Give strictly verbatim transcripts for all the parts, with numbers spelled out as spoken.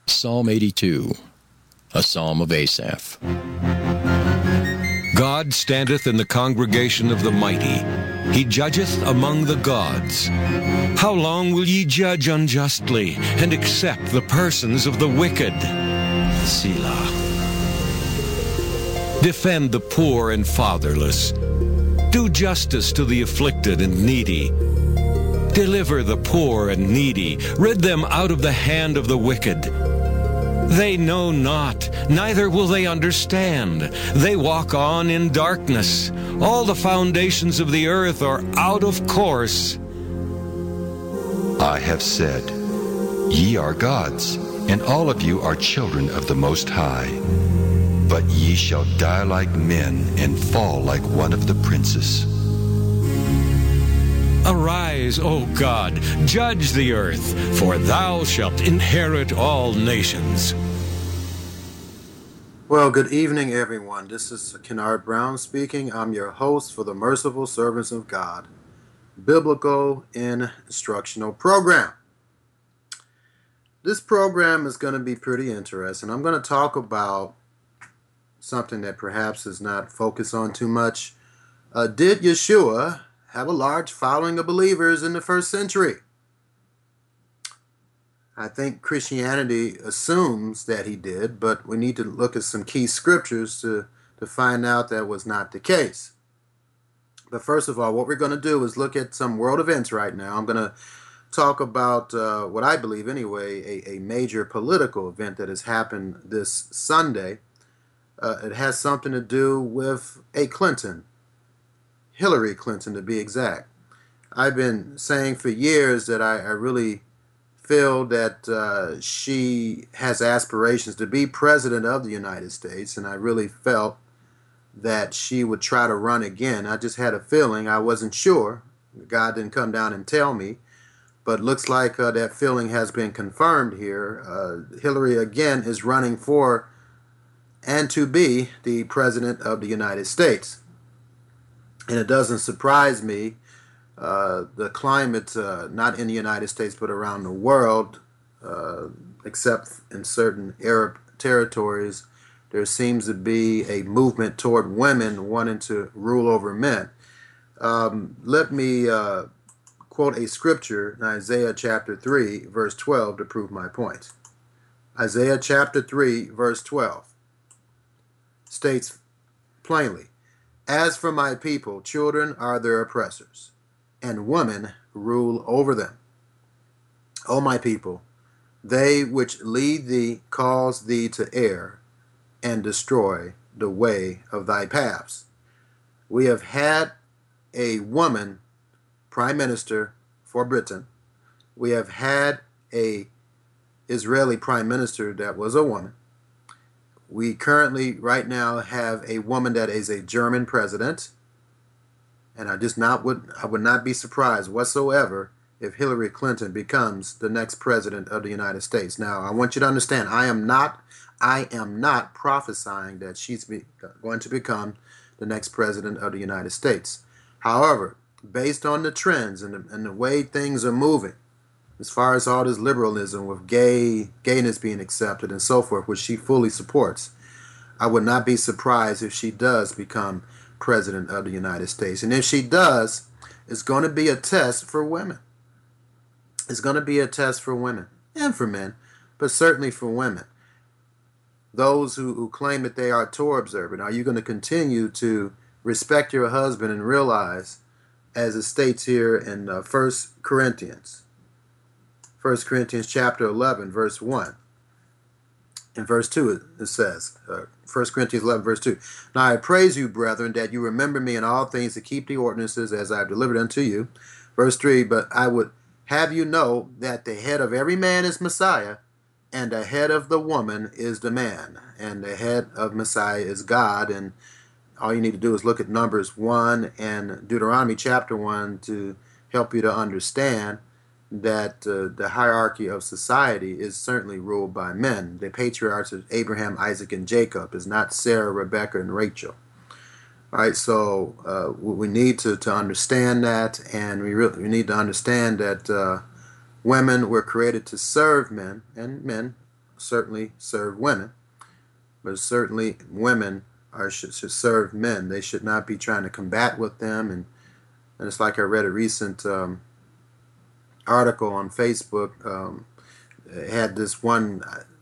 Psalm eighty-two, a psalm of Asaph. God standeth in the congregation of the mighty. He judgeth among the gods. How long will ye judge unjustly, and accept the persons of the wicked? Selah. Defend the poor and fatherless. Do justice to the afflicted and needy. Deliver the poor and needy. Rid them out of the hand of the wicked. They know not, neither will they understand. They walk on in darkness. All the foundations of the earth are out of course. I have said, Ye are gods, and all of you are children of the Most High. But ye shall die like men, and fall like one of the princes. Arise, O God, judge the earth, for thou shalt inherit all nations. Well, good evening, everyone. This is Kennard Brown speaking. I'm your host for the Merciful Servants of God Biblical Instructional Program. This program is going to be pretty interesting. I'm going to talk about something that perhaps is not focused on too much. Uh, did Yeshua have a large following of believers in the first century? I think Christianity assumes that he did, but we need to look at some key scriptures to, to find out that was not the case. But first of all, what we're going to do is look at some world events right now. I'm going to talk about uh, what I believe anyway, a, a major political event that has happened this Sunday. Uh, it has something to do with a Clinton. Hillary Clinton, to be exact. I've been saying for years that I, I really feel that uh, she has aspirations to be president of the United States, and I really felt that she would try to run again. I just had a feeling. I wasn't sure. God didn't come down and tell me, but looks like uh, that feeling has been confirmed here. Uh, Hillary again is running for and to be the president of the United States. And it doesn't surprise me, uh, the climate, uh, not in the United States, but around the world, uh, except in certain Arab territories, there seems to be a movement toward women wanting to rule over men. Um, let me uh, quote a scripture in Isaiah chapter three, verse twelve, to prove my point. Isaiah chapter three, verse twelve states plainly, As for my people, children are their oppressors, and women rule over them. O my people, they which lead thee cause thee to err, and destroy the way of thy paths. We have had a woman prime minister for Britain. We have had a Israeli prime minister that was a woman. We currently, right now, have a woman that is a German president, and I just not would I would not be surprised whatsoever if Hillary Clinton becomes the next president of the United States. Now, I want you to understand, I am not I am not prophesying that she's be, going to become the next president of the United States. However, based on the trends and the, and the way things are moving, as far as all this liberalism with gay gayness being accepted and so forth, which she fully supports, I would not be surprised if she does become president of the United States. And if she does, it's going to be a test for women. It's going to be a test for women and for men, but certainly for women. Those who, who claim that they are Torah observant, are you going to continue to respect your husband and realize, as it states here in uh, First Corinthians, First Corinthians chapter eleven, verse one. In verse two, it says, uh, First Corinthians eleven, verse two, Now I praise you, brethren, that you remember me in all things to keep the ordinances as I have delivered unto you. Verse three, But I would have you know that the head of every man is Messiah, and the head of the woman is the man, and the head of Messiah is God. And all you need to do is look at Numbers one and Deuteronomy chapter one to help you to understand that uh, the hierarchy of society is certainly ruled by men. The patriarchs of Abraham, Isaac, and Jacob is not Sarah, Rebecca, and Rachel. All right, so uh, we need to, to understand that, and we, really, we need to understand that uh, women were created to serve men, and men certainly serve women, but certainly women are should, should serve men. They should not be trying to combat with them. And, and it's like I read a recent um, article on Facebook. Um, it had this one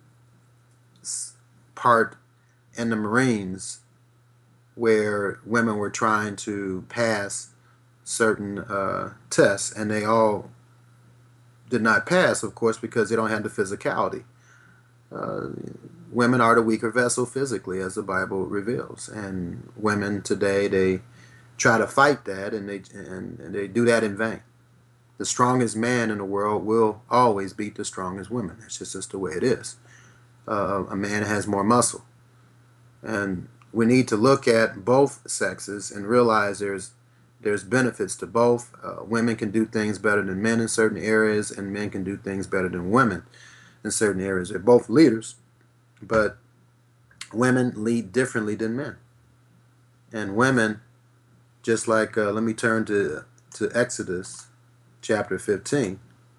part in the Marines where women were trying to pass certain uh, tests, and they all did not pass, of course, because they don't have the physicality. Uh, women are the weaker vessel physically, as the Bible reveals, and women today, they try to fight that, and they and, and they do that in vain. The strongest man in the world will always beat the strongest woman. It's just, just the way it is. Uh, a man has more muscle, and we need to look at both sexes and realize there's there's benefits to both. Uh, women can do things better than men in certain areas, and men can do things better than women in certain areas. They're both leaders, but women lead differently than men. And women, just like, uh, let me turn to, to Exodus chapter fifteen.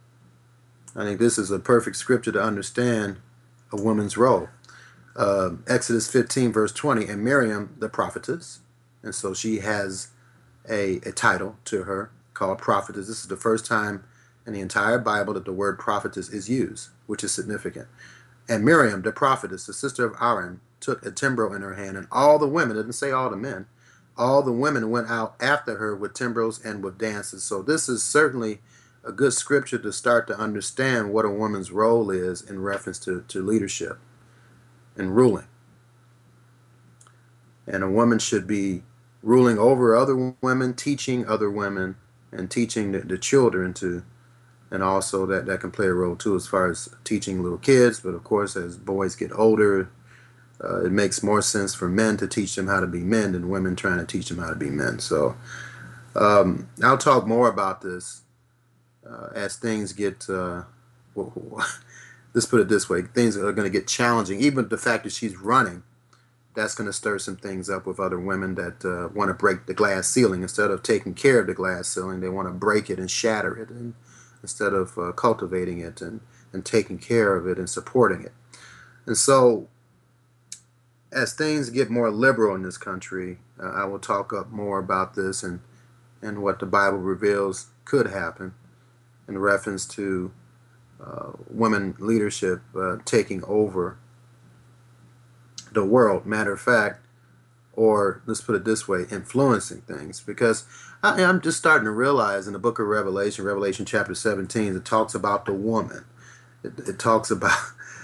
I think this is a perfect scripture to understand a woman's role. Uh, Exodus fifteen, verse twenty, and Miriam, the prophetess, and so she has a, a title to her called prophetess. This is the first time in the entire Bible that the word prophetess is used, which is significant. And Miriam, the prophetess, the sister of Aaron, took a timbrel in her hand, and all the women, it didn't say all the men, all the women went out after her with timbrels and with dances. So this is certainly a good scripture to start to understand what a woman's role is in reference to, to leadership and ruling. And a woman should be ruling over other women, teaching other women, and teaching the, the children to, and also that, that can play a role too as far as teaching little kids. But of course, as boys get older, uh, it makes more sense for men to teach them how to be men than women trying to teach them how to be men. So um, I'll talk more about this uh, as things get, uh, let's put it this way, things are going to get challenging. Even the fact that she's running, that's going to stir some things up with other women that uh, want to break the glass ceiling. Instead of taking care of the glass ceiling, they want to break it and shatter it, and instead of uh, cultivating it and, and taking care of it and supporting it. And so as things get more liberal in this country, uh, I will talk up more about this and, and what the Bible reveals could happen in reference to uh, women leadership uh, taking over the world, matter of fact, or let's put it this way, influencing things. Because I, I'm just starting to realize in the book of Revelation, Revelation chapter seventeen, it talks about the woman. It, it talks about,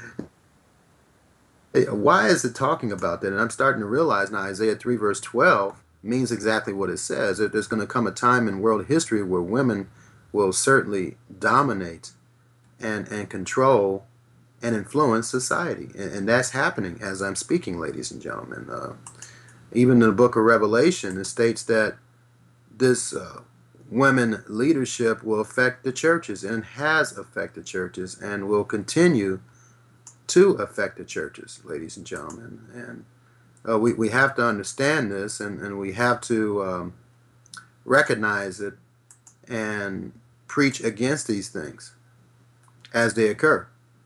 why is it talking about that? And I'm starting to realize now Isaiah three verse twelve means exactly what it says. There's going to come a time in world history where women will certainly dominate and, and control and influence society. And, and that's happening as I'm speaking, ladies and gentlemen. Uh, even in the book of Revelation, it states that this uh, women leadership will affect the churches and has affected churches and will continue to affect the churches, ladies and gentlemen. And uh, we, we have to understand this, and, and we have to um, recognize it and preach against these things as they occur.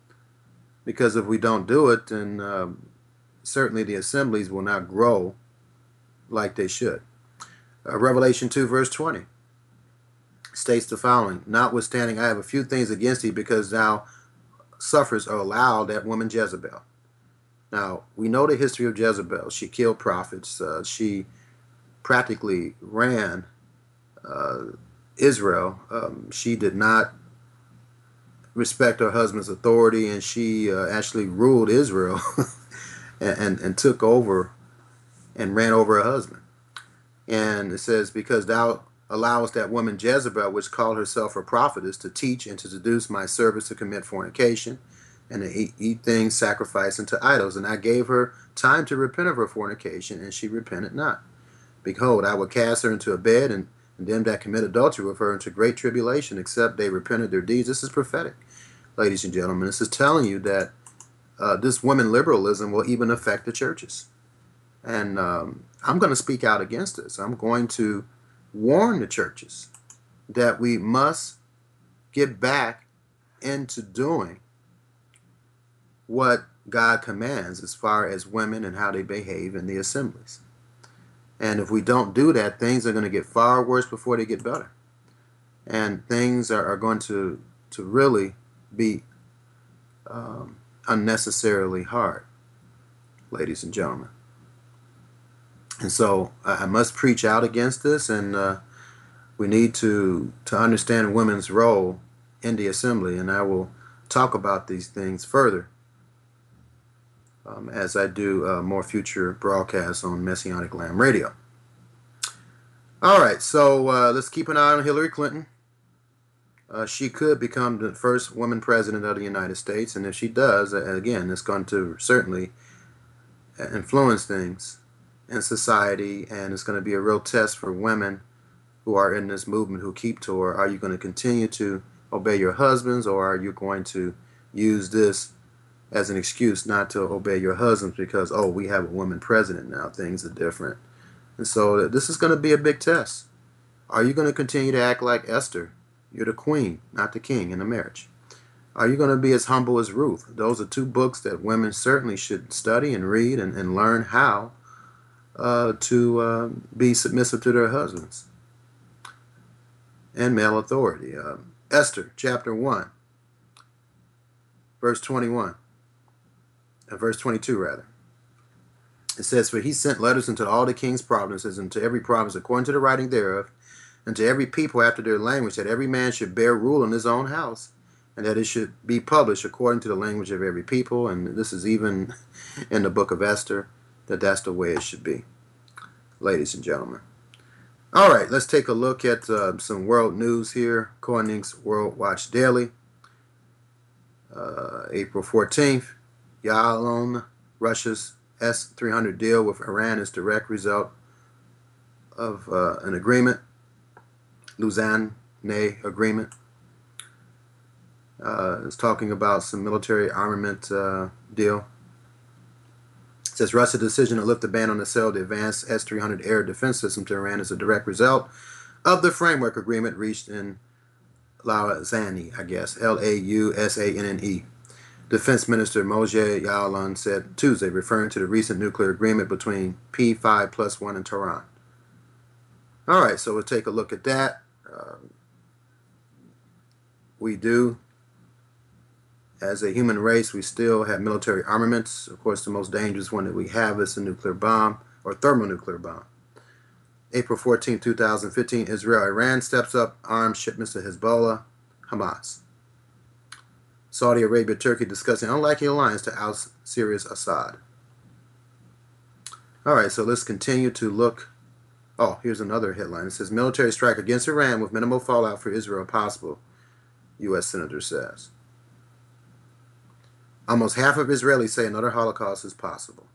Because if we don't do it, then um, certainly the assemblies will not grow like they should. Uh, Revelation two verse twenty states the following, notwithstanding I have a few things against thee, because thou sufferest or allowed that woman Jezebel. Now, we know the history of Jezebel. She killed prophets. Uh, she practically ran uh, Israel. Um, she did not respect her husband's authority, and she uh, actually ruled Israel and, and, and took over and ran over her husband. And it says, because thou allowest that woman Jezebel, which called herself a prophetess, to teach and to seduce my servants to commit fornication and to eat, eat things sacrificed unto idols. And I gave her time to repent of her fornication, and she repented not. Behold, I will cast her into a bed, and, and them that commit adultery with her into great tribulation, except they repented their deeds. This is prophetic, ladies and gentlemen. This is telling you that uh, this women liberalism will even affect the churches. And um, I'm going to speak out against this. I'm going to warn the churches that we must get back into doing what God commands as far as women and how they behave in the assemblies. And if we don't do that, things are going to get far worse before they get better. And things are, are going to, to really be um, unnecessarily hard, ladies and gentlemen. And so I must preach out against this, and uh, we need to, to understand women's role in the assembly. And I will talk about these things further um, as I do uh, more future broadcasts on Messianic Lamb Radio. All right, so uh, let's keep an eye on Hillary Clinton. Uh, she could become the first woman president of the United States, and if she does, again, it's going to certainly influence things in society, and it's going to be a real test for women who are in this movement, who keep to her. Are you going to continue to obey your husbands, or are you going to use this as an excuse not to obey your husbands because, oh, we have a woman president now, things are different. And so this is going to be a big test. Are you going to continue to act like Esther? You're the queen, not the king in a marriage. Are you going to be as humble as Ruth? Those are two books that women certainly should study and read and, and learn how uh, to uh, be submissive to their husbands and male authority. Uh, Esther, chapter one, verse twenty-one, uh, verse twenty-two, rather. It says, "For he sent letters into all the king's provinces, and to every province according to the writing thereof, and to every people after their language, that every man should bear rule in his own house, and that it should be published according to the language of every people." And this is even in the book of Esther, that that's the way it should be, ladies and gentlemen. All right, let's take a look at uh, some world news here. Koenig's World Watch Daily, uh, April fourteenth. Yalon, Russia's S three hundred deal with Iran is direct result of uh, an agreement, Lausanne agreement. Uh, it's talking about some military armament uh, deal. It says Russia's decision to lift the ban on the sale of the advanced S three hundred air defense system to Iran is a direct result of the framework agreement reached in Lausanne, I guess, L A U S A N N E. Defense Minister Moshe Yaalon said Tuesday, referring to the recent nuclear agreement between P five plus one and Tehran. All right, so we'll take a look at that. Uh, we do, as a human race, we still have military armaments. Of course, the most dangerous one that we have is a nuclear bomb or thermonuclear bomb. April fourteenth, two thousand fifteen, Israel-Iran steps up arms shipments to Hezbollah, Hamas. Saudi Arabia, Turkey discussing unlikely alliance to oust Syria's Assad. All right, so let's continue to look. Oh, here's another headline. It says, military strike against Iran with minimal fallout for Israel possible, U S Senator says. Almost half of Israelis say another Holocaust is possible.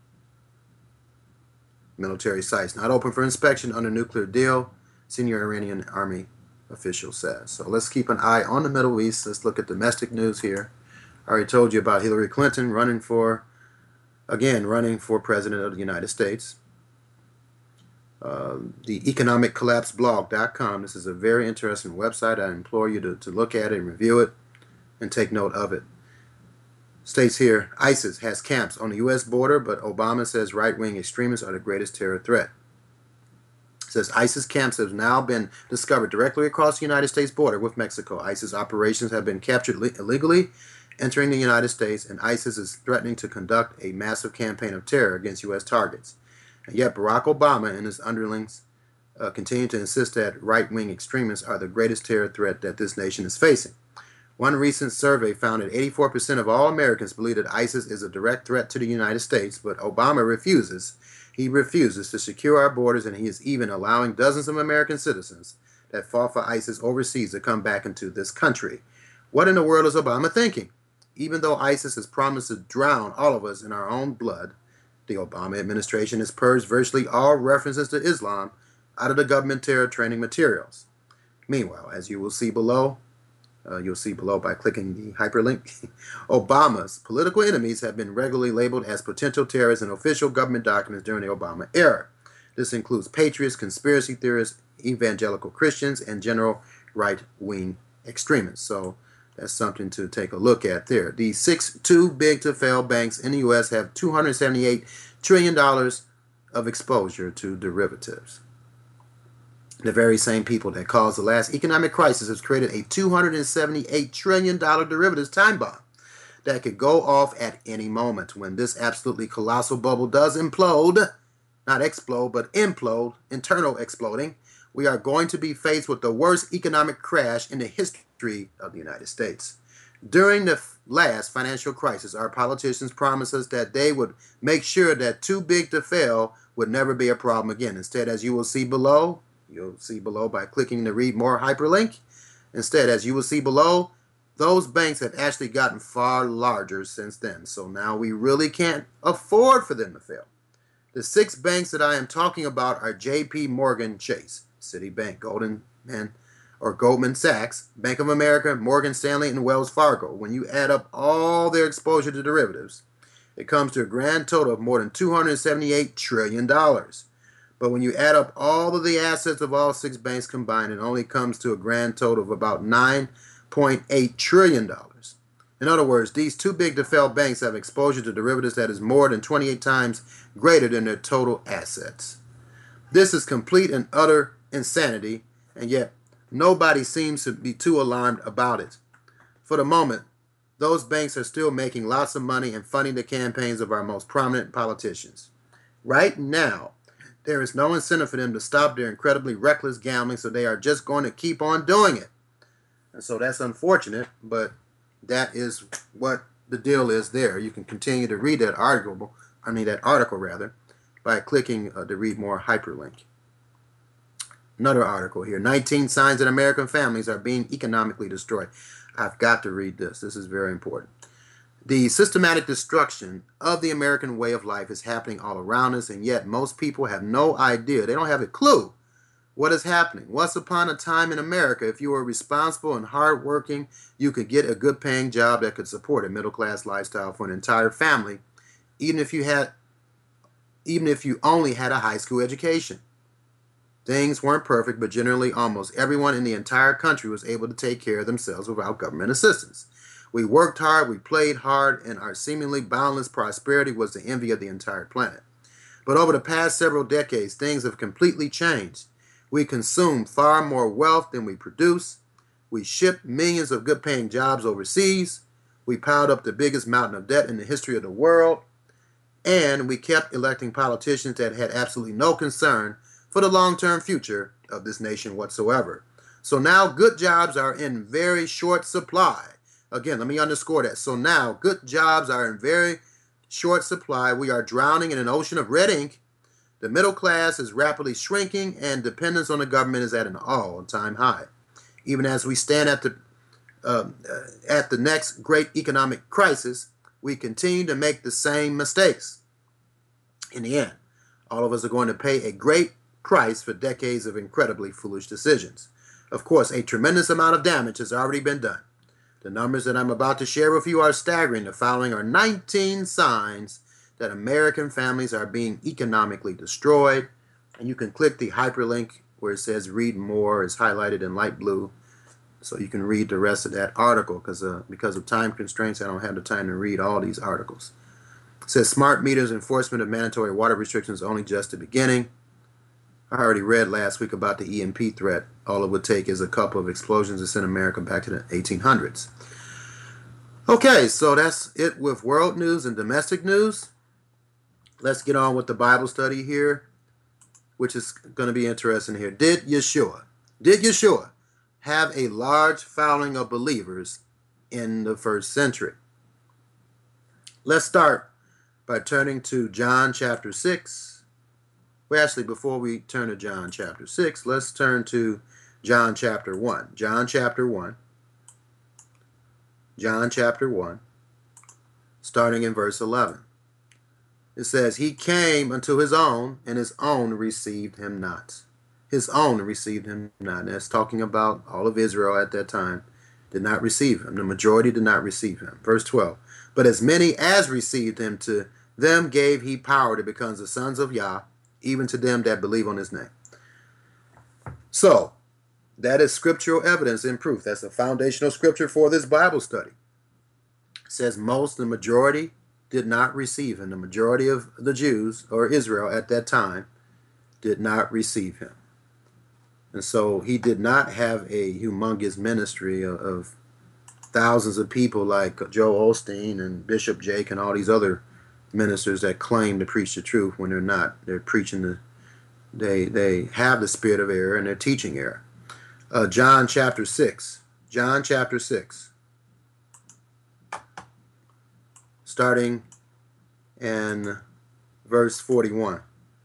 Military sites not open for inspection under nuclear deal, senior Iranian army official says. So let's keep an eye on the Middle East. Let's look at domestic news here. I already told you about Hillary Clinton running for, again, running for president of the United States. Uh, the economic collapse blog dot com. This is a very interesting website. I implore you to, to look at it and review it and take note of it. States here, ISIS has camps on the U S border, but Obama says right-wing extremists are the greatest terror threat. It says ISIS camps have now been discovered directly across the United States border with Mexico. ISIS operations have been captured illegally entering the United States, and ISIS is threatening to conduct a massive campaign of terror against U S targets. And yet Barack Obama and his underlings uh, continue to insist that right-wing extremists are the greatest terror threat that this nation is facing. One recent survey found that eighty-four percent of all Americans believe that ISIS is a direct threat to the United States, but Obama refuses. He refuses to secure our borders, and he is even allowing dozens of American citizens that fought for ISIS overseas to come back into this country. What in the world is Obama thinking? Even though ISIS has promised to drown all of us in our own blood, the Obama administration has purged virtually all references to Islam out of the government terror training materials. Meanwhile, as you will see below, uh, you'll see below by clicking the hyperlink, Obama's political enemies have been regularly labeled as potential terrorists in official government documents during the Obama era. This includes patriots, conspiracy theorists, evangelical Christians, and general right-wing extremists. So That's something to take a look at there. The six too big to fail banks in the U S have two hundred seventy-eight trillion dollars of exposure to derivatives. The very same people that caused the last economic crisis has created a two hundred seventy-eight trillion dollars derivatives time bomb that could go off at any moment. When this absolutely colossal bubble does implode, not explode, but implode, internal exploding, we are going to be faced with the worst economic crash in the history of the United States. During the last financial crisis, our politicians promised us that they would make sure that too big to fail would never be a problem again. Instead, as you will see below, you'll see below by clicking the read more hyperlink. Instead, as you will see below, those banks have actually gotten far larger since then. So now we really can't afford for them to fail. The six banks that I am talking about are J P Morgan Chase, Citibank, Goldman, or Goldman Sachs, Bank of America, Morgan Stanley, and Wells Fargo. When you add up all their exposure to derivatives, it comes to a grand total of more than two hundred seventy-eight trillion dollars. But when you add up all of the assets of all six banks combined, it only comes to a grand total of about nine point eight trillion dollars. In other words, these too big to fail banks have exposure to derivatives that is more than twenty-eight times greater than their total assets. This is complete and utter insanity, and yet nobody seems to be too alarmed about it. For the moment, those banks are still making lots of money and funding the campaigns of our most prominent politicians. Right now, there is no incentive for them to stop their incredibly reckless gambling, so they are just going to keep on doing it. And so that's unfortunate, but that is what the deal is there. You can continue to read that article, I mean that article rather, by clicking uh, the read more hyperlink. Another article here, nineteen signs that American families are being economically destroyed. I've got to read this. This is very important. The systematic destruction of the American way of life is happening all around us, and yet most people have no idea. They don't have a clue what is happening. Once upon a time in America, if you were responsible and hardworking, you could get a good paying job that could support a middle class lifestyle for an entire family, even if you had even if you only had a high school education. Things weren't perfect, but generally almost everyone in the entire country was able to take care of themselves without government assistance. We worked hard, we played hard, and our seemingly boundless prosperity was the envy of the entire planet. But over the past several decades, things have completely changed. We consume far more wealth than we produce. We shipped millions of good-paying jobs overseas. We piled up the biggest mountain of debt in the history of the world. And we kept electing politicians that had absolutely no concern for the long-term future of this nation whatsoever. So now good jobs are in very short supply. Again, let me underscore that. So now good jobs are in very short supply. We are drowning in an ocean of red ink. The middle class is rapidly shrinking, and dependence on the government is at an all-time high. Even as we stand at the uh, at the next great economic crisis, we continue to make the same mistakes. In the end, all of us are going to pay a great price for decades of incredibly foolish decisions. Of course, a tremendous amount of damage has already been done. The numbers that I'm about to share with you are staggering. The following are nineteen signs that American families are being economically destroyed. And you can click the hyperlink where it says read more. It's highlighted in light blue. So you can read the rest of that article because uh, because of time constraints, I don't have the time to read all these articles. It says smart meters enforcement of mandatory water restrictions only just the beginning. I already read last week about the E M P threat. All it would take is a couple of explosions to send America back to the eighteen hundreds. Okay, so that's it with world news and domestic news. Let's get on with the Bible study here, which is going to be interesting here. Did Yeshua, did Yeshua have a large following of believers in the first century? Let's start by turning to John chapter six. Well, actually, before we turn to John chapter six, let's turn to John chapter one. John chapter one. John chapter one, starting in verse eleven. It says, he came unto his own, and his own received him not. His own received him not. And that's talking about all of Israel at that time did not receive him. The majority did not receive him. Verse twelve. But as many as received him, to them gave he power to become the sons of Yah, even to them that believe on his name. So, That is scriptural evidence and proof. That's a foundational scripture for this Bible study. It says most, the majority, did not receive him. The majority of the Jews, or Israel at that time, did not receive him. And so he did not have a humongous ministry of, of thousands of people like Joel Osteen and Bishop Jake and all these other ministers that claim to preach the truth when they're not. They're preaching the, they, they have the spirit of error and they're teaching error. Uh, John chapter six. John chapter six. Starting in verse forty-one.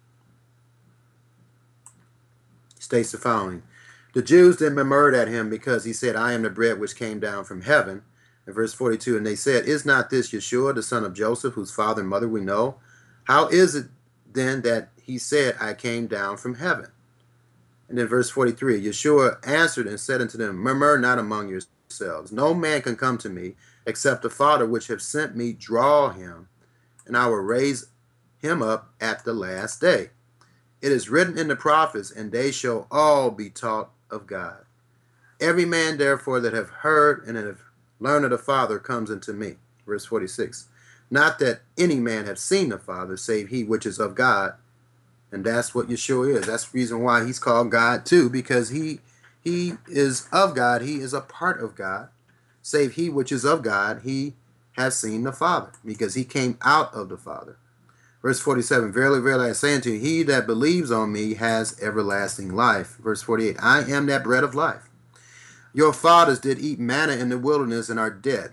States the following. The Jews then murmured at him because he said, I am the bread which came down from heaven. In verse forty-two, and they said, is not this Yeshua, the son of Joseph, whose father and mother we know? How is it then that he said, I came down from heaven? And then verse forty-three, Yeshua answered and said unto them, murmur not among yourselves. No man can come to me except the Father which have sent me draw him, and I will raise him up at the last day. It is written in the prophets, and they shall all be taught of God. Every man, therefore, that have heard and have learned of the Father comes unto me. Verse forty-six. Not that any man have seen the Father, save he which is of God. And that's what Yeshua is. That's the reason why he's called God too, because he he is of God. He is a part of God. Save he which is of God, he has seen the Father, because he came out of the Father. Verse forty-seven, verily, verily, I say unto you, he that believes on me has everlasting life. Verse forty-eight, I am that bread of life. Your fathers did eat manna in the wilderness and are dead.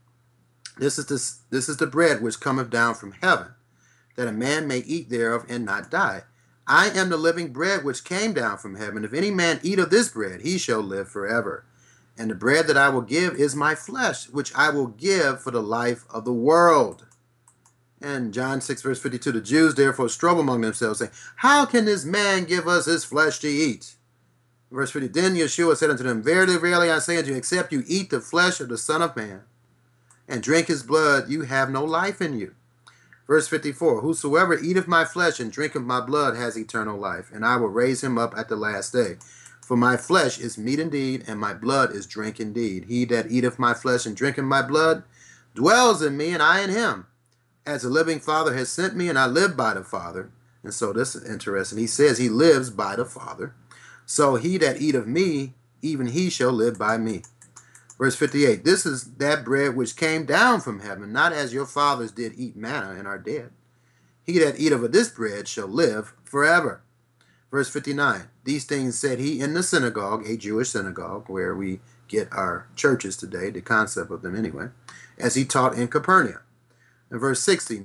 This is, this, this is the bread which cometh down from heaven, that a man may eat thereof and not die. I am the living bread which came down from heaven. If any man eat of this bread, he shall live forever. And the bread that I will give is my flesh, which I will give for the life of the world. And John six, verse fifty-two, the Jews therefore strove among themselves, saying, how can this man give us his flesh to eat? Verse fifty, then Yeshua said unto them, verily, verily, I say unto you, except you eat the flesh of the Son of Man, and drink his blood, you have no life in you. Verse fifty-four, whosoever eateth my flesh and drinketh my blood has eternal life, and I will raise him up at the last day. For my flesh is meat indeed, and my blood is drink indeed. He that eateth my flesh and drinketh my blood dwells in me, and I in him. As the living Father has sent me, and I live by the Father. And so this is interesting. He says he lives by the Father. So he that eat of me, even he shall live by me. Verse fifty-eight, this is that bread which came down from heaven, not as your fathers did eat manna and are dead. He that eateth of this bread shall live forever. Verse fifty-nine, these things said he in the synagogue, a Jewish synagogue, where we get our churches today, the concept of them anyway, as he taught in Capernaum. In verse sixty,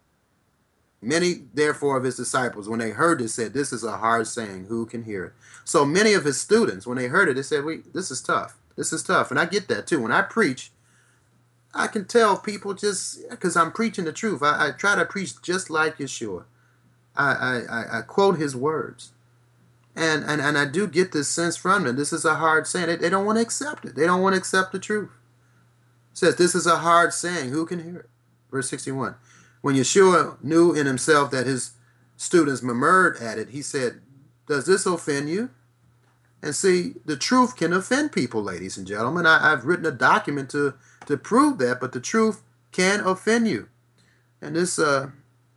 many therefore of his disciples, when they heard this, said, this is a hard saying, who can hear it? So many of his students, when they heard it, they said, wait, this is tough. This is tough. And I get that too. When I preach, I can tell people just, because I'm preaching the truth. I, I try to preach just like Yeshua. I, I, I quote his words. And, and, and I do get this sense from them. This is a hard saying. They, they don't want to accept it. They don't want to accept the truth. It says, this is a hard saying. Who can hear it? Verse sixty-one. When Yeshua knew in himself that his students murmured at it, he said, does this offend you? And see, the truth can offend people, ladies and gentlemen. I, I've written a document to, to prove that, but the truth can offend you. And this uh,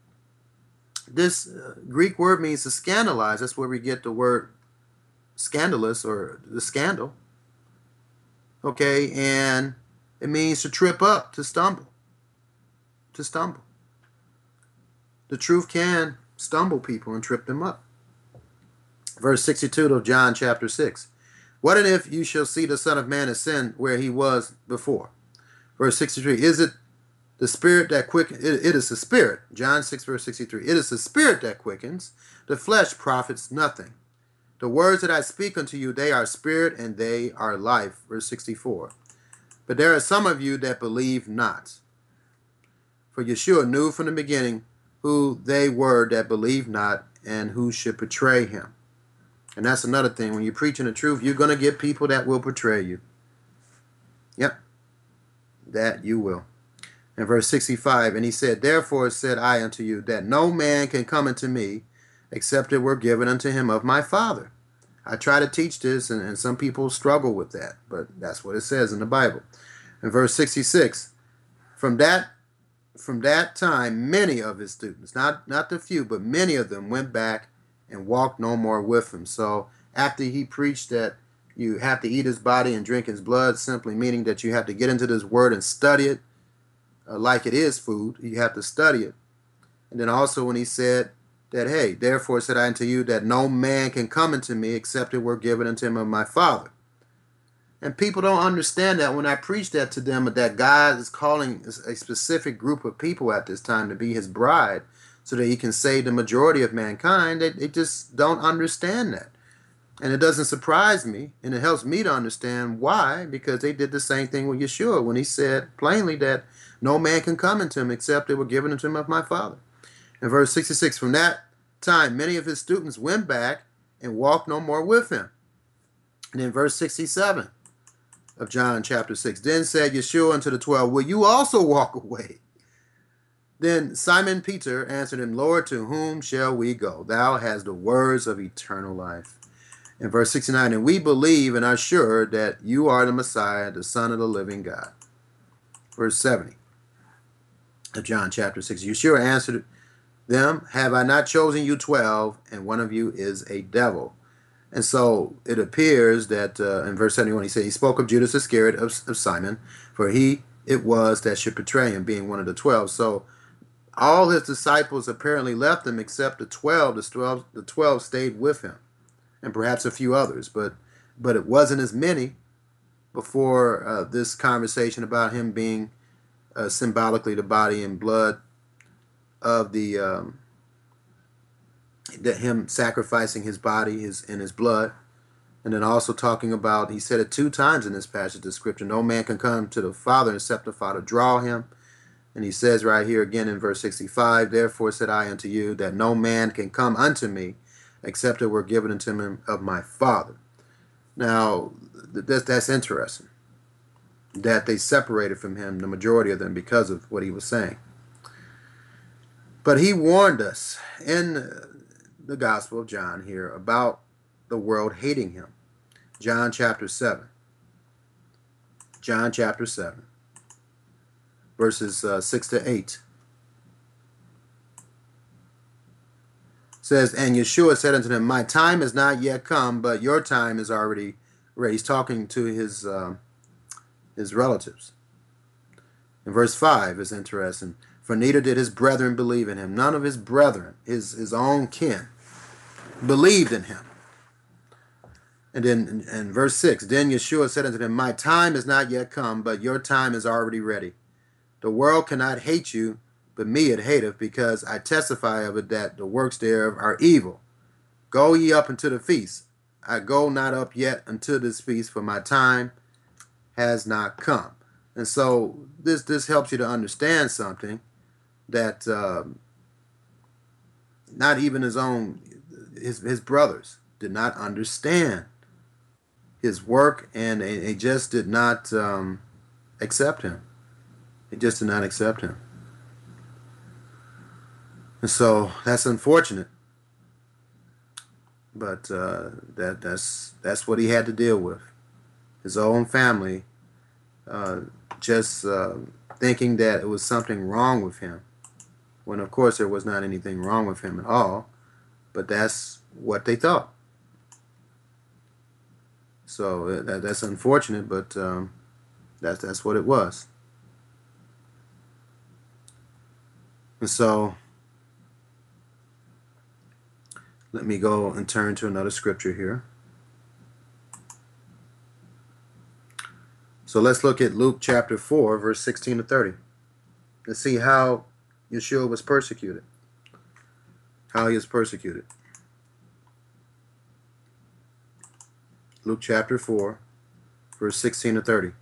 this uh, Greek word means to scandalize. That's where we get the word scandalous, or the scandal. Okay, and it means to trip up, to stumble. To stumble. The truth can stumble people and trip them up. Verse sixty-two of John chapter six. What and if you shall see the Son of Man ascend where he was before? Verse sixty-three. Is it the Spirit that quickens? It, it is the Spirit. John six, verse sixty-three. It is the Spirit that quickens. The flesh profits nothing. The words that I speak unto you, they are spirit and they are life. Verse sixty-four. But there are some of you that believe not. For Yeshua knew from the beginning who they were that believed not and who should betray him. And that's another thing. When you're preaching the truth, you're going to get people that will betray you. Yep. That you will. In verse sixty-five, and he said, therefore said I unto you, that no man can come unto me, except it were given unto him of my Father. I try to teach this, and, and some people struggle with that, but that's what it says in the Bible. In verse sixty-six, from that from that time, many of his students, not not the few, but many of them went back and walked no more with him. So after he preached that you have to eat his body and drink his blood, simply meaning that you have to get into this word and study it uh, like it is food. You have to study it. And then also when he said that, hey, therefore said I unto you that no man can come unto me except it were given unto him of my Father. And people don't understand that when I preach that to them, that God is calling a specific group of people at this time to be his bride so that he can save the majority of mankind. They, they just don't understand that. And it doesn't surprise me, and it helps me to understand why, because they did the same thing with Yeshua when he said plainly that no man can come into him except it were given unto him of my Father. In verse sixty-six, from that time, many of his students went back and walked no more with him. And in verse sixty-seven of John chapter six, then said Yeshua unto the twelve, will you also walk away? Then Simon Peter answered him, Lord, to whom shall we go? Thou hast the words of eternal life. In verse sixty-nine, and we believe and are sure that you are the Messiah, the Son of the living God. Verse seventy of John chapter six, Yeshua answered them, have I not chosen you twelve, and one of you is a devil? And so it appears that uh, in verse seventy-one, he said, he spoke of Judas Iscariot of, of Simon, for he it was that should betray him, being one of the twelve. So all his disciples apparently left him except the twelve. The twelve, the twelve stayed with him, and perhaps a few others, but but it wasn't as many before uh, this conversation about him being uh, symbolically the body and blood of the um, that him sacrificing his body, his and his blood, and then also talking about, he said it two times in this passage of scripture, no man can come to the Father except the Father draw him. And he says right here again in verse sixty-five, therefore said I unto you that no man can come unto me except it were given unto him of my Father. Now, that's, that's interesting, that they separated from him, the majority of them, because of what he was saying. But he warned us in the Gospel of John here about the world hating him. John chapter seven. John chapter seven. Verses uh, six to eight. Says, and Yeshua said unto them, my time is not yet come, but your time is already ready. He's talking to his uh, his relatives. In verse five is interesting. For neither did his brethren believe in him. None of his brethren, his, his own kin, believed in him. And then in, in verse six, then Yeshua said unto them, my time is not yet come, but your time is already ready. The world cannot hate you, but me it hateth, because I testify of it that the works thereof are evil. Go ye up unto the feast. I go not up yet unto this feast, for my time has not come. And so this this helps you to understand something, that um, not even his own, his his brothers did not understand his work, and they, they just did not um, accept him. They just did not accept him. And so that's unfortunate. But uh, that that's that's what he had to deal with. His own family uh, just uh, thinking that it was something wrong with him, when of course there was not anything wrong with him at all. But that's what they thought. So uh, that, that's unfortunate, but um, that's that's what it was. And so let me go and turn to another scripture here. So let's look at Luke chapter four, verse sixteen to thirty. Let's see how Yeshua was persecuted. How he was persecuted. Luke chapter four, verse sixteen to thirty.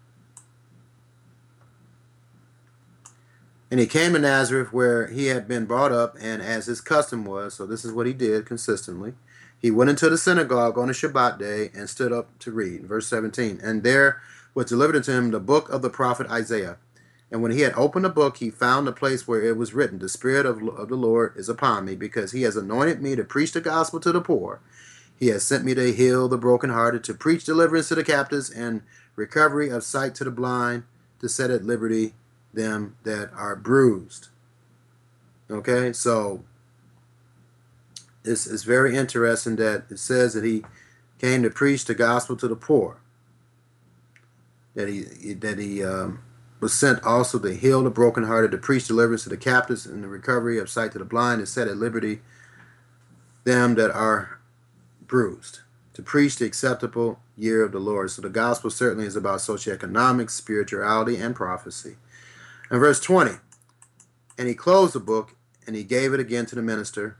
And he came to Nazareth, where he had been brought up, and as his custom was, so this is what he did consistently, he went into the synagogue on a Shabbat day and stood up to read. Verse seventeen, and there was delivered unto him the book of the prophet Isaiah. And when he had opened the book, he found the place where it was written, the Spirit of, of the Lord is upon me, because he has anointed me to preach the gospel to the poor. He has sent me to heal the brokenhearted, to preach deliverance to the captives, and recovery of sight to the blind, to set at liberty them that are bruised. Okay, so it's, it's very interesting that it says that he came to preach the gospel to the poor. That he that he um, was sent also to heal the brokenhearted, to preach deliverance to the captives, and the recovery of sight to the blind, to set at liberty them that are bruised, to preach the acceptable year of the Lord. So the gospel certainly is about socioeconomics, spirituality, and prophecy. And verse twenty, and he closed the book, and he gave it again to the minister,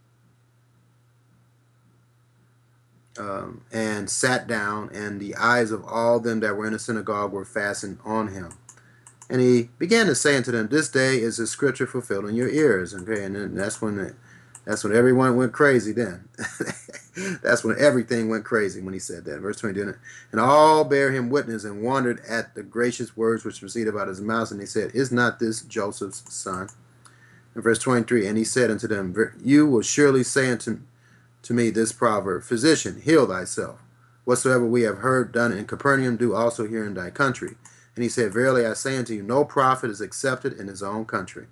um, and sat down, and the eyes of all them that were in the synagogue were fastened on him. And he began to say unto them, this day is the scripture fulfilled in your ears. Okay, and then that's when the, that's when everyone went crazy then. That's when everything went crazy when he said that. Verse twenty, didn't it? And all bare him witness and wondered at the gracious words which proceeded out of his mouth. And he said, is not this Joseph's son? And verse twenty-three, and he said unto them, you will surely say unto to me this proverb, physician, heal thyself. Whatsoever we have heard done in Capernaum, do also here in thy country. And he said, verily I say unto you, no prophet is accepted in his own country.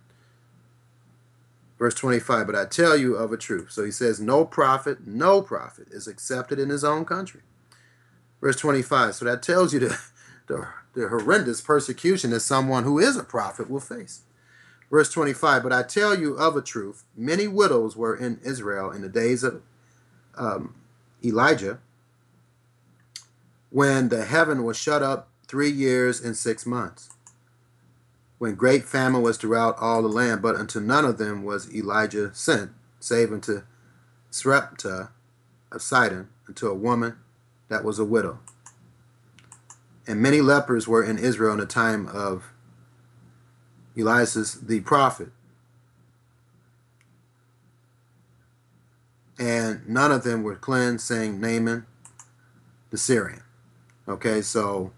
Verse twenty-five, but I tell you of a truth. So he says, no prophet, no prophet is accepted in his own country. Verse twenty-five, so that tells you the, the, the horrendous persecution that someone who is a prophet will face. Verse twenty-five, but I tell you of a truth, many widows were in Israel in the days of um, Elijah, when the heaven was shut up three years and six months, when great famine was throughout all the land, but unto none of them was Elijah sent, save unto Sarepta of Sidon, unto a woman that was a widow. And many lepers were in Israel in the time of Elias the prophet, and none of them were cleansed, saying Naaman the Syrian. Okay, so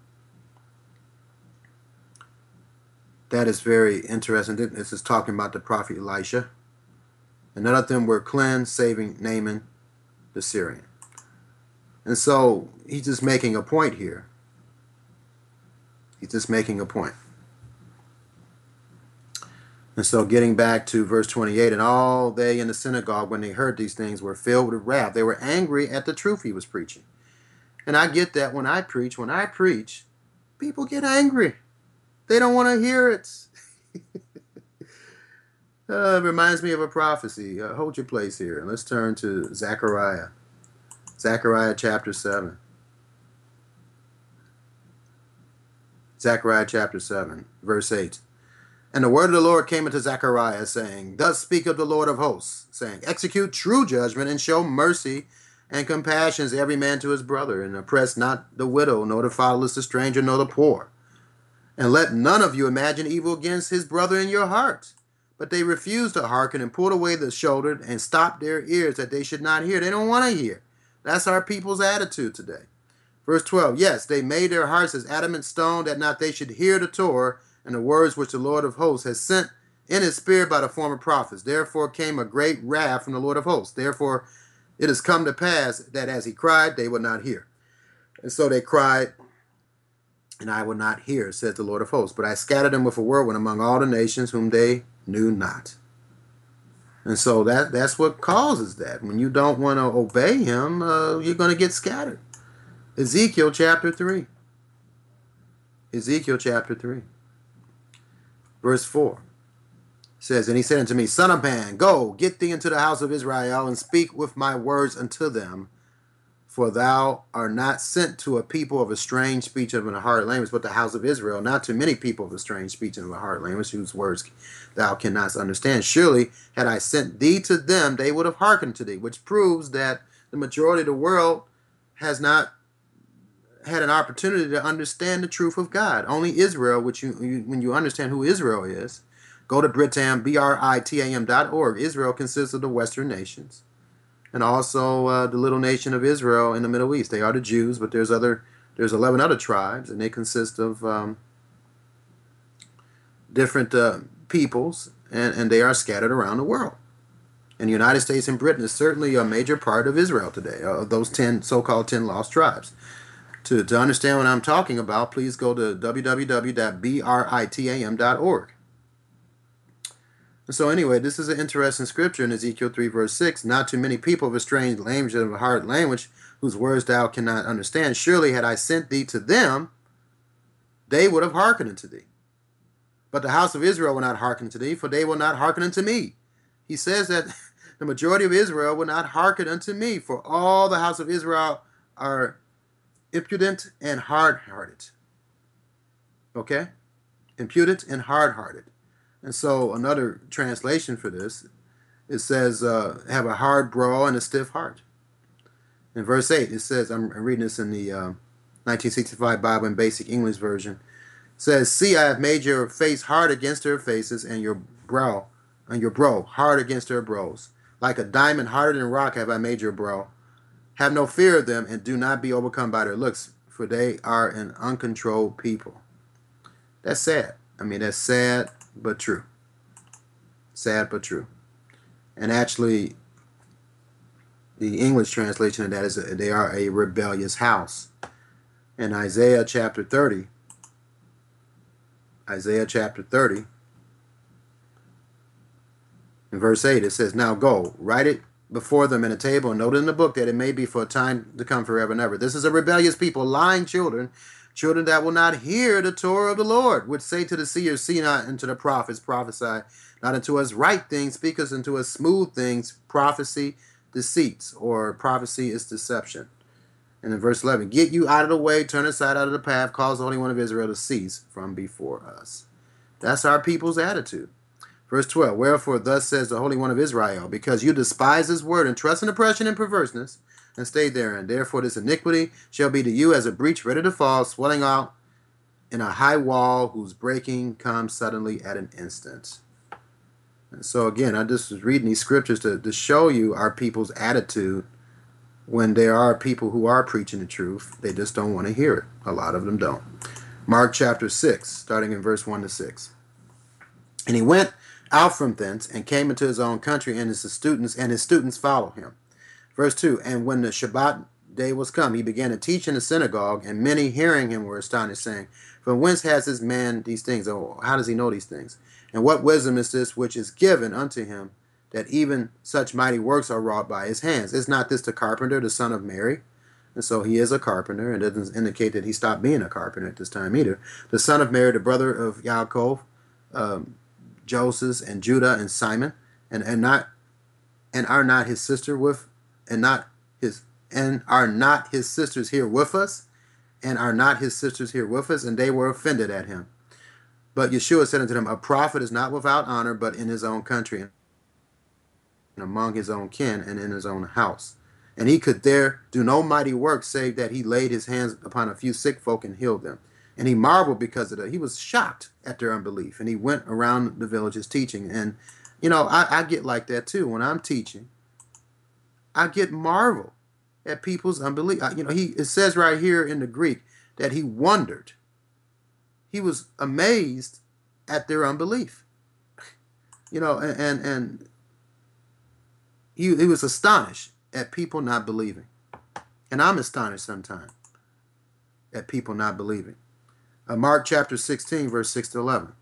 that is very interesting. This is talking about the prophet Elisha. And none of them were cleansed, saving Naaman the Syrian. And so he's just making a point here. He's just making a point. And so getting back to verse twenty-eight, and all they in the synagogue, when they heard these things, were filled with wrath. They were angry at the truth he was preaching. And I get that when I preach. When I preach, people get angry. They don't want to hear it. uh, it reminds me of a prophecy. Uh, hold your place here. Let's turn to Zechariah. Zechariah chapter seven. Zechariah chapter seven, verse eight. And the word of the Lord came unto Zechariah, saying, thus speaketh the Lord of hosts, saying, execute true judgment, and show mercy and compassion to every man to his brother, and oppress not the widow, nor the fatherless, the stranger, nor the poor. And let none of you imagine evil against his brother in your heart. But they refused to hearken, and pulled away the shoulder, and stopped their ears, that they should not hear. They don't want to hear. That's our people's attitude today. Verse twelve, yes, they made their hearts as adamant stone, that not they should hear the Torah, and the words which the Lord of hosts has sent in his spirit by the former prophets. Therefore came a great wrath from the Lord of hosts. Therefore it has come to pass that as he cried, they would not hear. And so they cried, and I will not hear, says the Lord of hosts. But I scattered them with a whirlwind among all the nations whom they knew not. And so that that's what causes that. When you don't want to obey him, uh, you're going to get scattered. Ezekiel chapter three. Ezekiel chapter three. Verse four says, and he said unto me, son of man, go, get thee into the house of Israel, and speak with my words unto them. For thou art not sent to a people of a strange speech and of a hard language, but the house of Israel, not to many people of a strange speech and of a hard language, whose words thou cannot understand. Surely, had I sent thee to them, they would have hearkened to thee, which proves that the majority of the world has not had an opportunity to understand the truth of God. Only Israel, which you, you when you understand who Israel is, go to Britam, B R I T A M dot org. Israel consists of the Western nations, and also uh, the little nation of Israel in the Middle East. They are the Jews, but there's other there's eleven other tribes, and they consist of um, different uh, peoples, and, and they are scattered around the world. And the United States and Britain is certainly a major part of Israel today, of those ten so-called ten lost tribes. To, to understand what I'm talking about, please go to w w w dot britam dot org. So anyway, this is an interesting scripture in Ezekiel three, verse six. Not too many people of a strange language and of a hard language, whose words thou cannot understand. Surely had I sent thee to them, they would have hearkened unto thee. But the house of Israel will not hearken unto thee, for they will not hearken unto me. He says that the majority of Israel will not hearken unto me, for all the house of Israel are impudent and hard-hearted. Okay? Impudent and hard-hearted. And so another translation for this, it says, uh, have a hard brow and a stiff heart. In verse eight, it says, I'm reading this in the uh, nineteen sixty-five Bible in Basic English Version. It says, see, I have made your face hard against her faces, and your brow, and your brow hard against her brows. Like a diamond harder than rock have I made your brow. Have no fear of them, and do not be overcome by their looks, for they are an uncontrolled people. That's sad. I mean, that's sad, but true. Sad, but true. And actually, the English translation of that is they are a rebellious house. In Isaiah chapter thirty, Isaiah chapter thirty, in verse eight, it says, now go, write it before them in a table, and note in the book that it may be for a time to come forever and ever. This is a rebellious people, lying children, children that will not hear the Torah of the Lord, which say to the seers, see not, and to the prophets, prophesy not unto us right things, speak us unto us smooth things, prophecy, deceits, or prophecy is deception. And in verse eleven, get you out of the way, turn aside out of the path, cause the Holy One of Israel to cease from before us. That's our people's attitude. Verse twelve, wherefore thus says the Holy One of Israel, because you despise his word and trust in oppression and perverseness, and stay therein. Therefore this iniquity shall be to you as a breach ready to fall, swelling out in a high wall, whose breaking comes suddenly at an instant. And so again, I just was reading these scriptures to, to show you our people's attitude when there are people who are preaching the truth. They just don't want to hear it. A lot of them don't. Mark chapter six, starting in verse one to six. And he went out from thence and came into his own country, and his students and his students followed him. Verse two, and when the Shabbat day was come, he began to teach in the synagogue, and many hearing him were astonished, saying, from whence has this man these things? Oh, how does he know these things? And what wisdom is this which is given unto him, that even such mighty works are wrought by his hands? Is not this the carpenter, the son of Mary? And so he is a carpenter, and it doesn't indicate that he stopped being a carpenter at this time either. The son of Mary, the brother of Yaakov, um, Joseph, and Judah, and Simon, and, and not and are not his sister with and not his and are not his sisters here with us? And are not his sisters here with us? And they were offended at him. But Yeshua said unto them, a prophet is not without honor, but in his own country, and among his own kin, and in his own house. And he could there do no mighty work, save that he laid his hands upon a few sick folk and healed them. And he marveled because of that. He was shocked at their unbelief. And he went around the villages teaching. And, you know, I, I get like that too. When I'm teaching, I get marveled at people's unbelief. I, you know, he it says right here in the Greek that he wondered. He was amazed at their unbelief. You know, and and, and he, he was astonished at people not believing. And I'm astonished sometimes at people not believing. Uh, Mark chapter sixteen, verse six to eleven.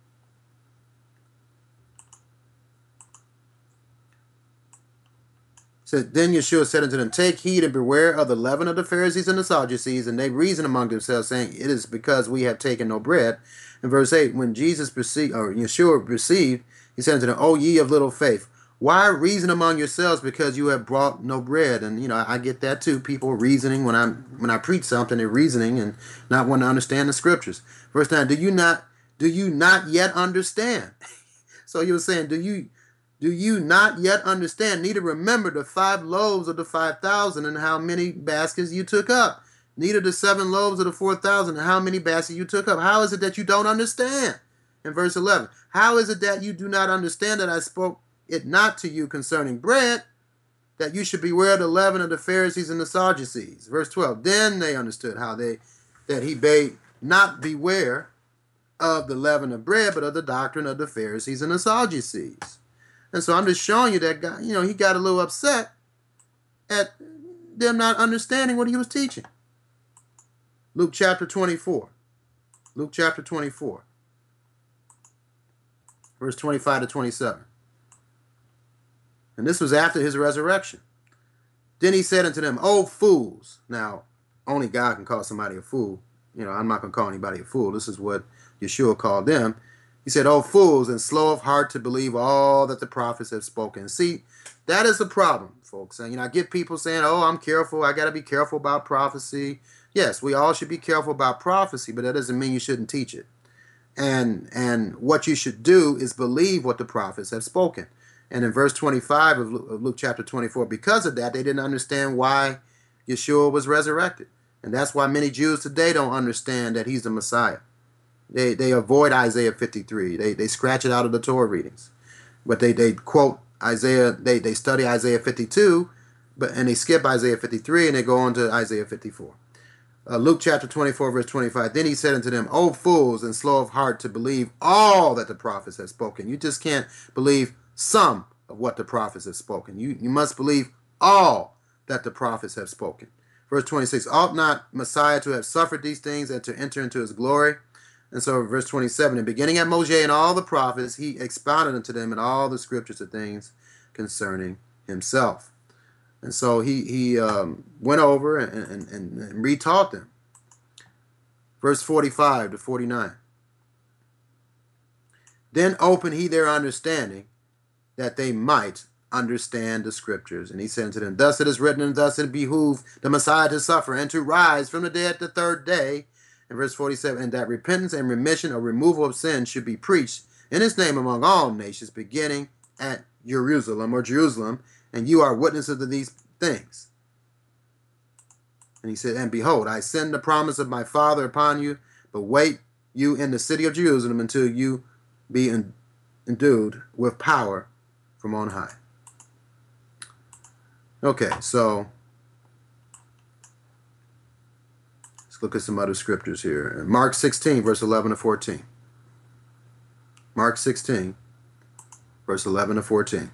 Said, then Yeshua said unto them, take heed and beware of the leaven of the Pharisees and the Sadducees. And they reasoned among themselves, saying, it is because we have taken no bread. In verse eight, when Jesus perceived, or Yeshua perceived, he said unto them, O ye of little faith, why reason among yourselves because you have brought no bread? And, you know, I get that too. People reasoning when I'm when I preach something, they're reasoning and not wanting to understand the scriptures. Verse nine, do you not do you not yet understand? So he was saying, do you Do you not yet understand, neither remember the five loaves of the five thousand and how many baskets you took up? Neither the seven loaves of the four thousand and how many baskets you took up? How is it that you don't understand? In verse eleven, how is it that you do not understand that I spoke it not to you concerning bread, that you should beware of the leaven of the Pharisees and the Sadducees? Verse twelve, then they understood how they that he bade not beware of the leaven of bread, but of the doctrine of the Pharisees and the Sadducees. And so I'm just showing you that guy, you know, he got a little upset at them not understanding what he was teaching. Luke chapter twenty-four. Luke chapter twenty-four. Verse twenty-five to twenty-seven. And this was after his resurrection. Then he said unto them, O fools. Now, only God can call somebody a fool. You know, I'm not going to call anybody a fool. This is what Yeshua called them. He said, O fools, and slow of heart to believe all that the prophets have spoken. See, that is the problem, folks. And, you know, I get people saying, oh, I'm careful. I got to be careful about prophecy. Yes, we all should be careful about prophecy, but that doesn't mean you shouldn't teach it. And and what you should do is believe what the prophets have spoken. And in verse twenty-five of Luke, of Luke chapter twenty-four, because of that, they didn't understand why Yeshua was resurrected. And that's why many Jews today don't understand that he's the Messiah. They they avoid Isaiah fifty-three. They they scratch it out of the Torah readings. But they, they quote Isaiah, they, they study Isaiah fifty-two, but and they skip Isaiah fifty-three and they go on to Isaiah fifty-four. Uh, Luke chapter twenty-four, verse twenty-five. Then he said unto them, O fools and slow of heart to believe all that the prophets have spoken. You just can't believe some of what the prophets have spoken. You, you must believe all that the prophets have spoken. Verse twenty-six. Ought not Messiah to have suffered these things and to enter into his glory? And so verse twenty-seven. And beginning at Moses and all the prophets, he expounded unto them in all the scriptures of things concerning himself. And so he, he um, went over and, and, and, and retaught them. Verse forty-five to forty-nine. Then opened he their understanding, that they might understand the scriptures. And he said unto them, Thus it is written, and thus it behooved the Messiah to suffer, and to rise from the dead the third day. In verse forty-seven, and that repentance and remission or removal of sin should be preached in his name among all nations, beginning at Jerusalem or Jerusalem, and you are witnesses of these things. And he said, And behold, I send the promise of my Father upon you, but wait you in the city of Jerusalem until you be en- endued with power from on high. Okay, so let's look at some other scriptures here. Mark sixteen, verse eleven to fourteen. Mark sixteen, verse eleven to fourteen.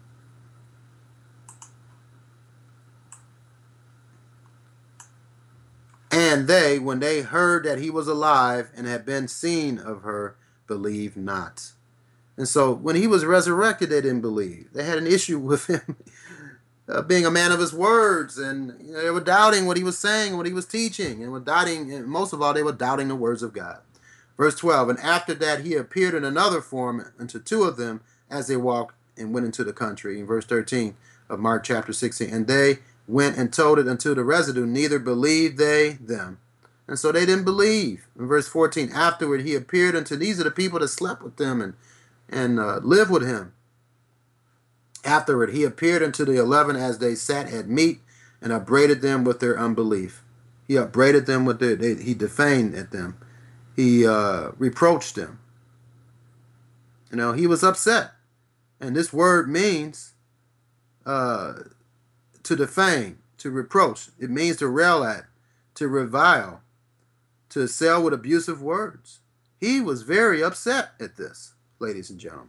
And they, when they heard that he was alive and had been seen of her, believed not. And so when he was resurrected, they didn't believe. They had an issue with him uh, being a man of his words. And you know, they were doubting what he was saying, what he was teaching. And were doubting, and most of all, they were doubting the words of God. Verse twelve, and after that he appeared in another form unto two of them as they walked and went into the country. In verse thirteen of Mark chapter sixteen, and they went and told it unto the residue, neither believed they them. And so they didn't believe. In verse fourteen, afterward he appeared unto, these are the people that slept with them and, and uh, lived with him. Afterward he appeared unto the eleven as they sat at meat, and upbraided them with their unbelief. He upbraided them with their, they, he defamed at them. He uh, reproached them. You know, he was upset. And this word means uh, to defame, to reproach. It means to rail at, to revile, to assail with abusive words. He was very upset at this, ladies and gentlemen.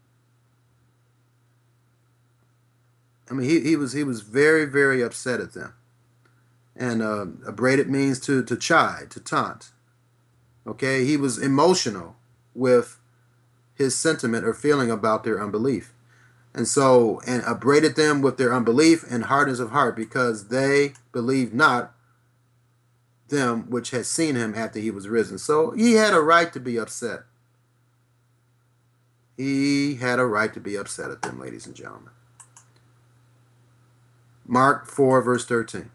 I mean, he, he was he was very, very upset at them. And uh, upbraided means to, to chide, to taunt. Okay, he was emotional with his sentiment or feeling about their unbelief. And so, and upbraided them with their unbelief and hardness of heart, because they believed not them which had seen him after he was risen. So he had a right to be upset. He had a right to be upset at them, ladies and gentlemen. Mark four, verse thirteen.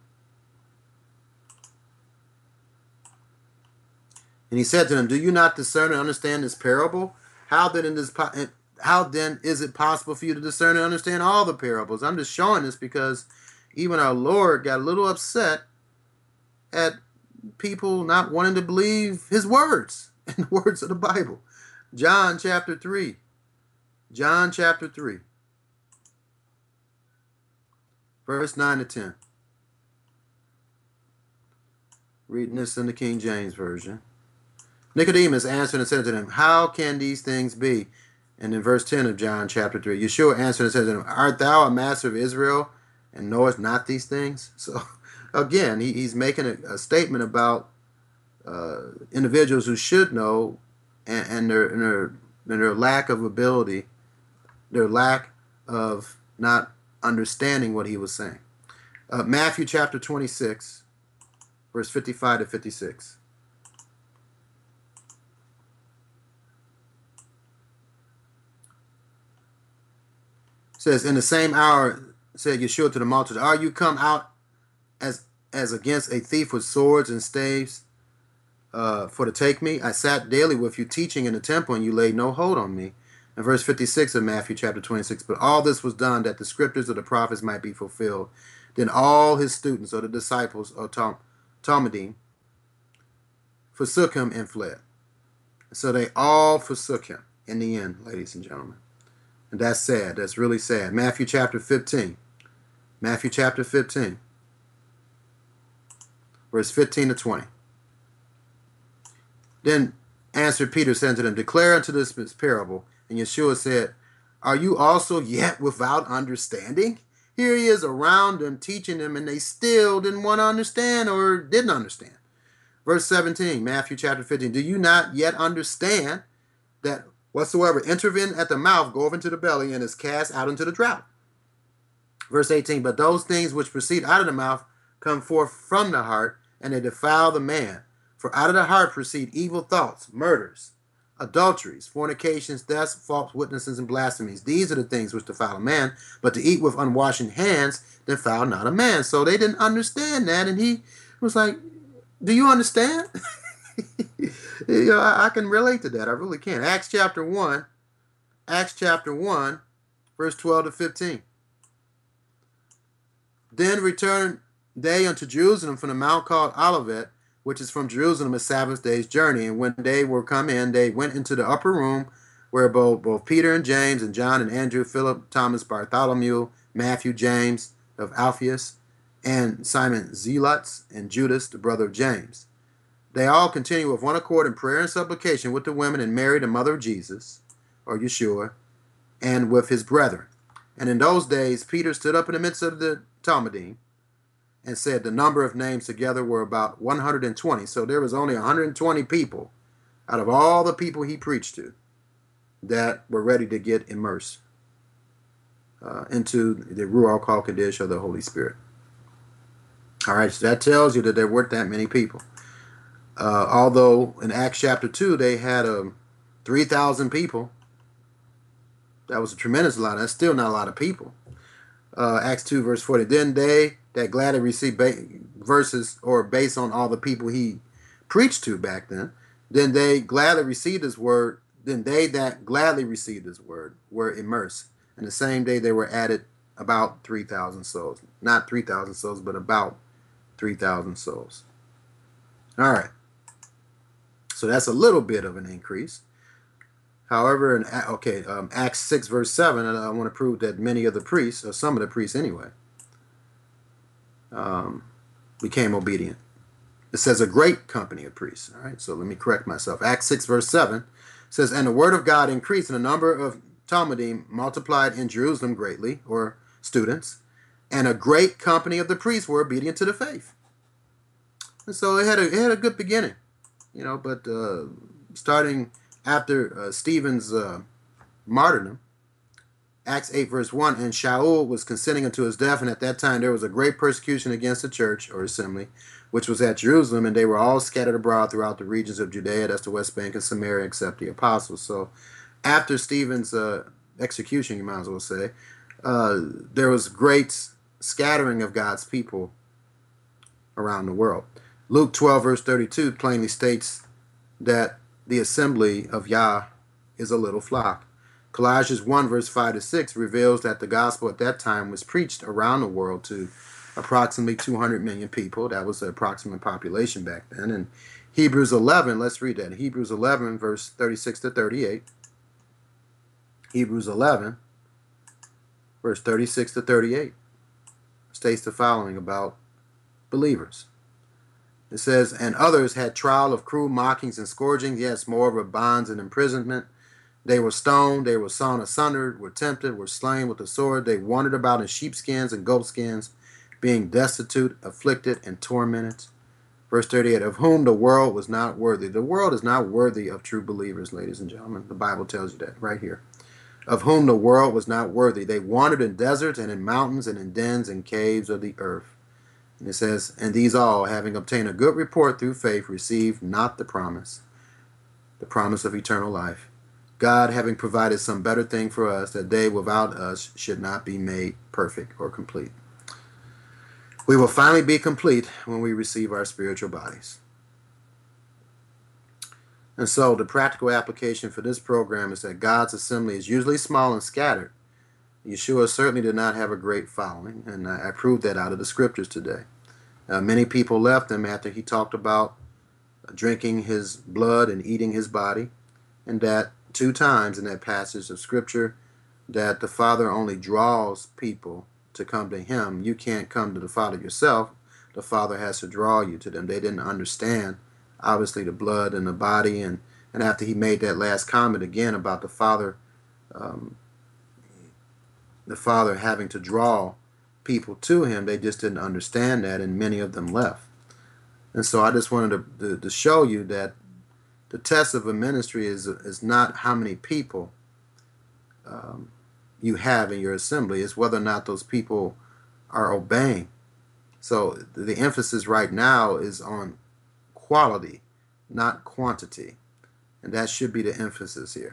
And he said to them, do you not discern and understand this parable? How then, in this, how then is it possible for you to discern and understand all the parables? I'm just showing this because even our Lord got a little upset at people not wanting to believe his words and the words of the Bible. John chapter three. John chapter three. Verse nine to ten. Reading this in the King James Version. Nicodemus answered and said to them, how can these things be? And in verse ten of John chapter three, Yeshua answered and said to him, art thou a master of Israel and knowest not these things? So again, he, he's making a, a statement about uh, individuals who should know and, and, their, and, their, and their lack of ability, their lack of not understanding what he was saying. Uh, Matthew chapter twenty-six, verse fifty-five to fifty-six. Says, in the same hour said Yeshua to the multitude, are you come out as as against a thief with swords and staves uh, for to take me? I sat daily with you teaching in the temple, and you laid no hold on me. And verse fifty-six of Matthew chapter twenty-six, but all this was done that the scriptures of the prophets might be fulfilled. Then all his students, or the disciples, or Tom, Talmudim, forsook him and fled. So they all forsook him in the end, ladies and gentlemen. And that's sad. That's really sad. Matthew chapter fifteen. Matthew chapter fifteen. Verse fifteen to twenty. Then answered Peter, saying to them, declare unto this parable. And Yeshua said, are you also yet without understanding? Here he is around them, teaching them, and they still didn't want to understand or didn't understand. Verse seventeen, Matthew chapter fifteen. Do you not yet understand that whatsoever entereth in at the mouth goeth into the belly and is cast out into the drought? Verse eighteen, but those things which proceed out of the mouth come forth from the heart, and they defile the man. For out of the heart proceed evil thoughts, murders, adulteries, fornications, thefts, false witnesses, and blasphemies. These are the things which defile a man, but to eat with unwashed hands defile not a man. So they didn't understand that, and he was like, do you understand? You know, I, I can relate to that. I really can. Acts chapter one, Acts chapter one, verse twelve to fifteen. Then returned they unto Jerusalem from the mount called Olivet, which is from Jerusalem a Sabbath day's journey. And when they were come in, they went into the upper room where both, both Peter and James and John and Andrew, Philip, Thomas, Bartholomew, Matthew, James of Alphaeus, and Simon Zealots, and Judas, the brother of James. They all continued with one accord in prayer and supplication with the women and Mary, the mother of Jesus, or Yeshua, and with his brethren. And in those days Peter stood up in the midst of the Talmudim and said the number of names together were about one hundred twenty. So there was only one hundred twenty people out of all the people he preached to that were ready to get immersed uh, into the Ruach HaKodesh, or the Holy Spirit. All right, so that tells you that there weren't that many people. Uh, although in Acts chapter two, they had um, three thousand people. That was a tremendous lot. That's still not a lot of people. Uh, Acts two, verse forty. Then they that gladly received ba- verses, or based on all the people he preached to back then, then they gladly received his word. Then they that gladly received his word were immersed. And the same day they were added about three thousand souls. Not three thousand souls, but about three thousand souls. All right. So that's a little bit of an increase. However, in, okay, um, Acts six, verse seven, and I want to prove that many of the priests, or some of the priests anyway, um, became obedient. It says a great company of priests. All right, so let me correct myself. Acts six, verse seven says, and the word of God increased, and the number of Talmudim multiplied in Jerusalem greatly, or students, and a great company of the priests were obedient to the faith. And so it had a, it had a good beginning, you know, but uh, starting after uh, Stephen's uh, martyrdom, Acts eight, verse one, and Shaul was consenting unto his death, and at that time there was a great persecution against the church, or assembly, which was at Jerusalem, and they were all scattered abroad throughout the regions of Judea, that's the West Bank and Samaria, except the apostles. So after Stephen's uh, execution, you might as well say, uh, there was great scattering of God's people around the world. Luke twelve, verse thirty-two plainly states that the assembly of Yah is a little flock. Colossians one, verse five to six reveals that the gospel at that time was preached around the world to approximately two hundred million people. That was the approximate population back then. And Hebrews eleven, let's read that. Hebrews eleven, verse thirty-six to thirty-eight. Hebrews eleven, verse thirty-six to thirty-eight states the following about believers. It says, and others had trial of cruel mockings and scourgings, yes, more of bonds and imprisonment. They were stoned, they were sawn asunder, were tempted, were slain with the sword. They wandered about in sheepskins and goatskins, being destitute, afflicted, and tormented. Verse thirty-eight, of whom the world was not worthy. The world is not worthy of true believers, ladies and gentlemen. The Bible tells you that right here. Of whom the world was not worthy. They wandered in deserts and in mountains and in dens and caves of the earth. And it says, and these all, having obtained a good report through faith, received not the promise, the promise of eternal life. God having provided some better thing for us, that they without us should not be made perfect or complete. We will finally be complete when we receive our spiritual bodies. And so the practical application for this program is that God's assembly is usually small and scattered. Yeshua certainly did not have a great following, and I, I proved that out of the scriptures today. Uh, many people left him after he talked about drinking his blood and eating his body, and that two times in that passage of scripture that the Father only draws people to come to him. You can't come to the Father yourself. The Father has to draw you to them. They didn't understand, obviously, the blood and the body. And, and after he made that last comment again about the Father, um, the Father having to draw people to him, they just didn't understand that, and many of them left. And so I just wanted to, to, to show you that the test of a ministry is, is not how many people um, you have in your assembly. It's whether or not those people are obeying. So the emphasis right now is on quality, not quantity. And that should be the emphasis here.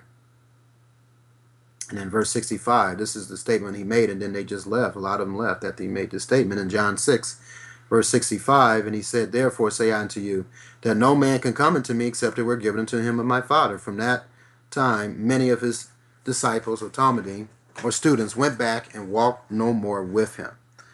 And in verse sixty-five, this is the statement he made, and then they just left. A lot of them left after he made this statement in John six, verse sixty-five. And he said, therefore say I unto you, that no man can come unto me except it were given unto him of my Father. From that time, many of his disciples or Talmudim or students went back and walked no more with him.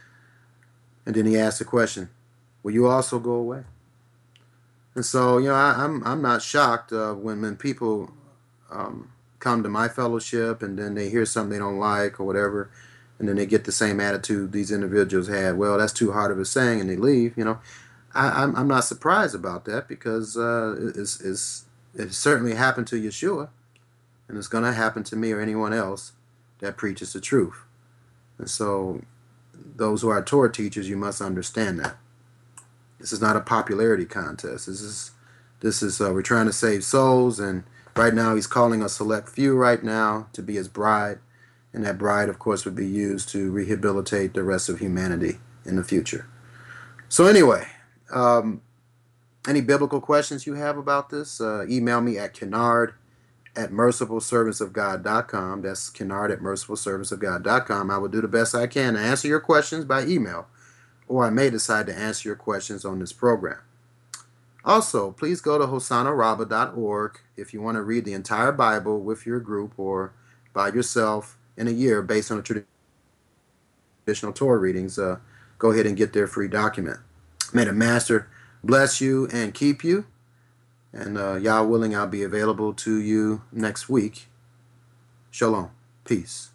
And then he asked the question, will you also go away? And so, you know, I, I'm I'm not shocked uh, when, when people um, come to my fellowship and then they hear something they don't like or whatever, and then they get the same attitude these individuals had. Well, that's too hard of a saying, and they leave. You know, I, I'm I'm not surprised about that, because uh, it's, it's it certainly happened to Yeshua, and it's going to happen to me or anyone else that preaches the truth. And so, those who are Torah teachers, you must understand that. This is not a popularity contest. This is, this is uh, we're trying to save souls, and right now he's calling a select few right now to be his bride, and that bride, of course, would be used to rehabilitate the rest of humanity in the future. So anyway, um, any biblical questions you have about this, uh, email me at Kennard at merciful servants of God dot com. That's Kennard at merciful servants of God dot com. I will do the best I can to answer your questions by email, or I may decide to answer your questions on this program. Also, please go to hosanna rabbah dot org if you want to read the entire Bible with your group or by yourself in a year based on the traditional Torah readings. Uh, go ahead and get their free document. May the Master bless you and keep you. And uh, Yah willing, I'll be available to you next week. Shalom. Peace.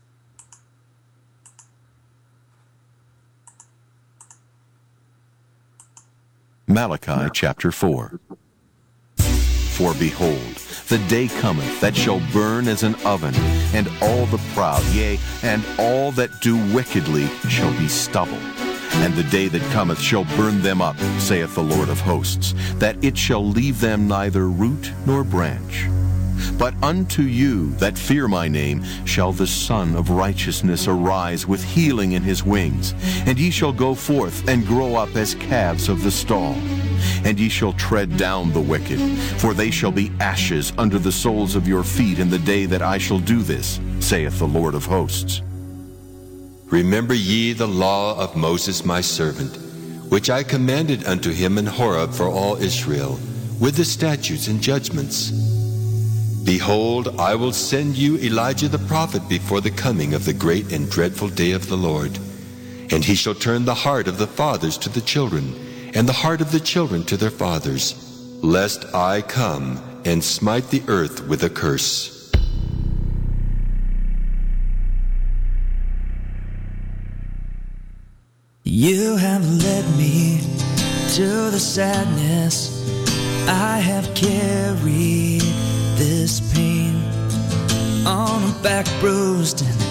Malachi chapter four. For behold, the day cometh that shall burn as an oven, and all the proud, yea, and all that do wickedly shall be stubble. And the day that cometh shall burn them up, saith the Lord of hosts, that it shall leave them neither root nor branch. But unto you that fear my name shall the Son of Righteousness arise with healing in his wings, and ye shall go forth and grow up as calves of the stall. And ye shall tread down the wicked, for they shall be ashes under the soles of your feet in the day that I shall do this, saith the Lord of hosts. Remember ye the law of Moses my servant, which I commanded unto him in Horeb for all Israel, with the statutes and judgments. Behold, I will send you Elijah the prophet before the coming of the great and dreadful day of the Lord. And he shall turn the heart of the fathers to the children, and the heart of the children to their fathers, lest I come and smite the earth with a curse. You have led me to the sadness. I have carried this pain on a back bruised and